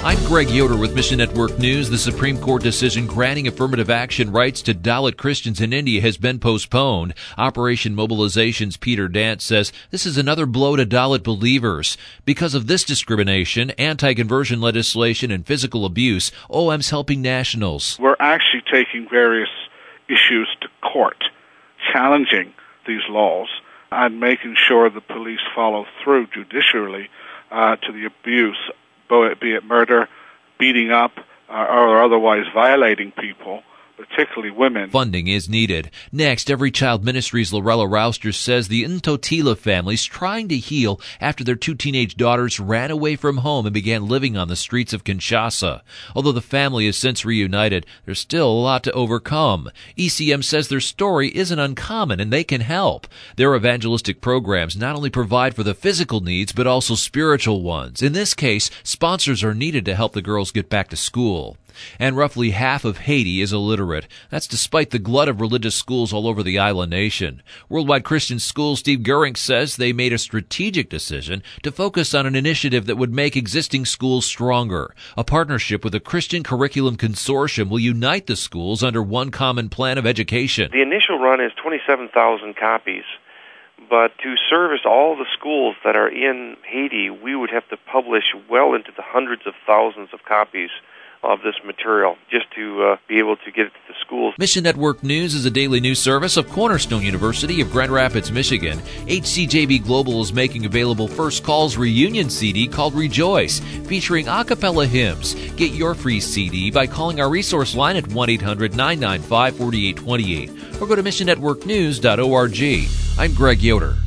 I'm Greg Yoder with Mission Network News. The Supreme Court decision granting affirmative action rights to Dalit Christians in India has been postponed. Operation Mobilization's Peter Dance says this is another blow to Dalit believers. Because of this discrimination, anti-conversion legislation, and physical abuse, OM's helping nationals. We're actually taking various issues to court, challenging these laws and making sure the police follow through judicially to the abuse, be it murder, beating up, or otherwise violating people, particularly women. Funding is needed. Next, Every Child Ministries' Lorella Rouster says the Ntotila family's trying to heal after their 2 teenage daughters ran away from home and began living on the streets of Kinshasa. Although the family is since reunited, there's still a lot to overcome. ECM says their story isn't uncommon and they can help. Their evangelistic programs not only provide for the physical needs, but also spiritual ones. In this case, sponsors are needed to help the girls get back to school. And roughly half of Haiti is illiterate. That's despite the glut of religious schools all over the island nation. Worldwide Christian Schools Steve Goering says they made a strategic decision to focus on an initiative that would make existing schools stronger. A partnership with a Christian Curriculum Consortium will unite the schools under one common plan of education. The initial run is 27,000 copies. But to service all the schools that are in Haiti, we would have to publish well into the hundreds of thousands of copies of this material just to be able to get it to the schools. Mission Network News is a daily news service of Cornerstone University of Grand Rapids, Michigan. HCJB Global is making available First Call's reunion CD called Rejoice, featuring a cappella hymns. Get your free CD by calling our resource line at 1-800-995-4828 or go to missionnetworknews.org. I'm Greg Yoder.